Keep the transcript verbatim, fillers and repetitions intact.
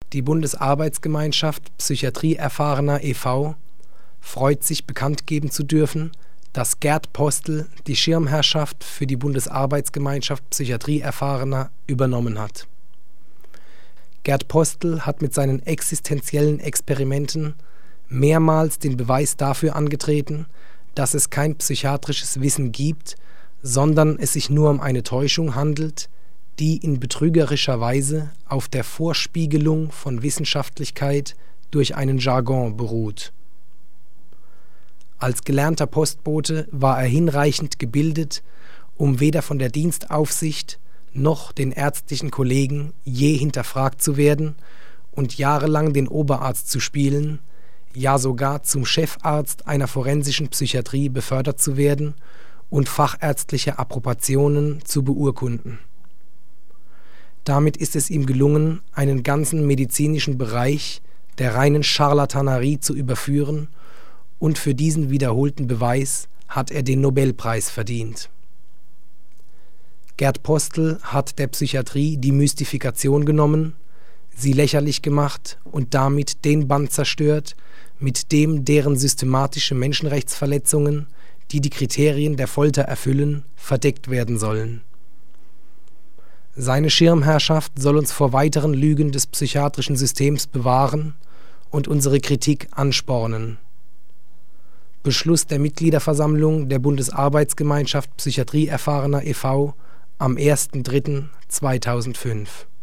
Die Bundesarbeitsgemeinschaft Psychiatrie-Erfahrener e V freut sich, bekannt geben zu dürfen, dass Gerd Postel die Schirmherrschaft für die Bundesarbeitsgemeinschaft Psychiatrie-Erfahrener übernommen hat. Gerd Postel hat mit seinen existenziellen Experimenten mehrmals den Beweis dafür angetreten, dass es kein psychiatrisches Wissen gibt, sondern es sich nur um eine Täuschung handelt, die in betrügerischer Weise auf der Vorspiegelung von Wissenschaftlichkeit durch einen Jargon beruht. Als gelernter Postbote war er hinreichend gebildet, um weder von der Dienstaufsicht noch den ärztlichen Kollegen je hinterfragt zu werden und jahrelang den Oberarzt zu spielen, ja sogar zum Chefarzt einer forensischen Psychiatrie befördert zu werden und fachärztliche Approbationen zu beurkunden. Damit ist es ihm gelungen, einen ganzen medizinischen Bereich der reinen Scharlatanerie zu überführen, und für diesen wiederholten Beweis hat er den Nobelpreis verdient. Gerd Postel hat der Psychiatrie die Mystifikation genommen, sie lächerlich gemacht und damit den Band zerstört, mit dem deren systematische Menschenrechtsverletzungen, die die Kriterien der Folter erfüllen, verdeckt werden sollen. Seine Schirmherrschaft soll uns vor weiteren Lügen des psychiatrischen Systems bewahren und unsere Kritik anspornen. Beschluss der Mitgliederversammlung der Bundesarbeitsgemeinschaft Psychiatrie-Erfahrener e V am erster dritter zweitausendfünf.